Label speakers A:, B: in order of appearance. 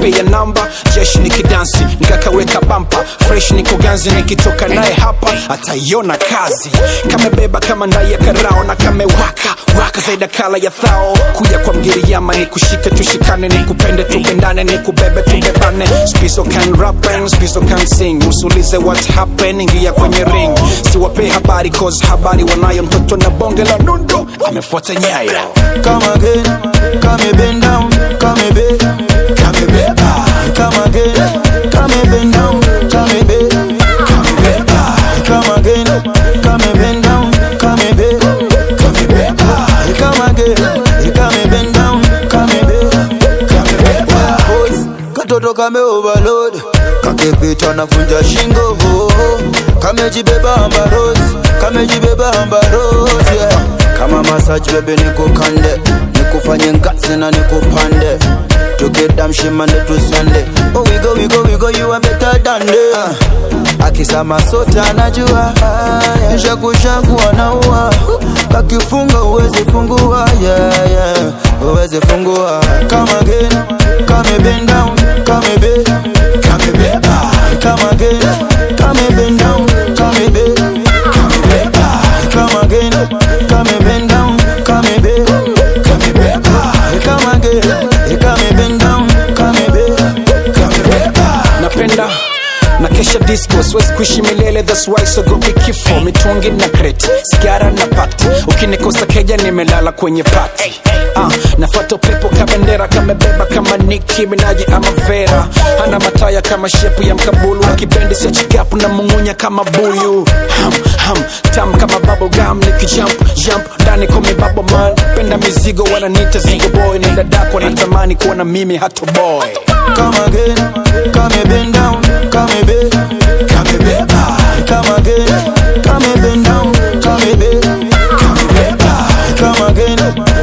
A: ya namba. Jeshi nikidansi nikakaweka bumper, fresh niko ganzi nikitoka naye hapa ataiona kazi. Kamebeba kama ndai ya karao na kamewaka zaida kala ya thao. Kuja kwa Mgiriyama nikushike tushikane, nikupende tupendane, nikubebe tubebane. Spizo can rap and Spizo can sing, usulize what happened, ingia kwenye ring. Siwape habari cause habari wanayo, mtoto na bonge la nundo amefuata nyayo.
B: Come again, come bend down, come bend, come beba. Come again, come bend down, come bend, come beba. Come again, come bend down, come bend, come beba. Come again, come bend down, come bend, come beba. Boys, katoto kame overload, kakepita na vunja shingo. Kamejibeba ambaros, kamejibeba ambaros, yeah. Kama massage bebe nikukande, nikufanye ngasi na nikupande. Tukeda mshimane tusande. Oh we go, you are better than them. Akisama sota anajua, nishakushaku anaua. Kakifunga uweze fungua, yeah, uweze fungua. Come again, come bend down, come bend, come beba. Come again, come bend down, come bend, come beba. Come again, come bend down, come bend, come beba. Come again, come bend down, come bend, come beba.
A: Napenda na kesha disco, siwezi kuishi milele, that's why so go be kifo. Mitungi na crate, sigara na pati, ukinikosa keja nimelala kwenye pati. Nafuata pepo kabendera, kamebeba kama Nicki Minaj ama Vera. Hana mataya kama shepu ya mkabulu, akibendi sia chikapu na mungunya kama buyu. Tam kama bubble gum, jump ndani kome bubble man. Penda mizigo wananiita zigo boy, nenda dako natamani kuona mimi hato boy.
B: Come again, come bend down, come bend, come beba. Come again, come bend down, come bend, come beba. Come again.